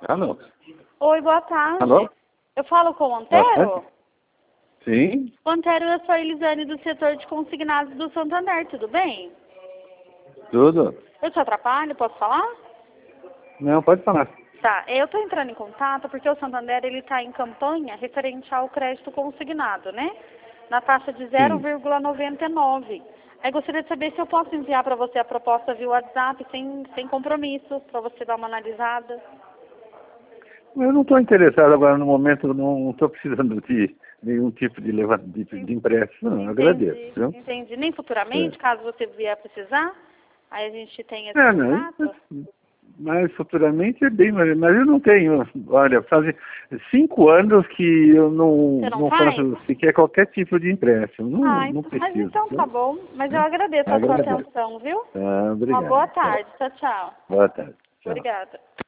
Alô? Oi, boa tarde. Alô? Eu falo com o Boa Antero? tarde. Sim, O Antero, eu sou a Elisane do setor de consignados do Santander, tudo bem? tudo. Eu te atrapalho, posso falar? Não, pode falar. Tá, eu tô entrando em contato porque o Santander, ele tá em campanha referente ao crédito consignado, né? Na taxa de Sim. 0,99. Aí gostaria de saber se eu posso enviar para você a proposta via WhatsApp, sem compromisso, para você dar uma analisada. Eu não estou interessado agora no momento, não estou precisando de nenhum tipo de empréstimo. Não, agradeço. Viu? Entendi. Nem futuramente, caso você vier a precisar, aí a gente tem esse Não, contato. mas futuramente é bem, mas eu não tenho, olha, fazem 5 anos que eu Você não não faz? faço sequer qualquer tipo de empréstimo, não Mas preciso. então tá Viu? bom. Mas eu agradeço a sua Agradeço. atenção, viu? Tá, Uma obrigado. boa tarde. Tchau, tchau. Boa tarde. Tchau. Obrigada.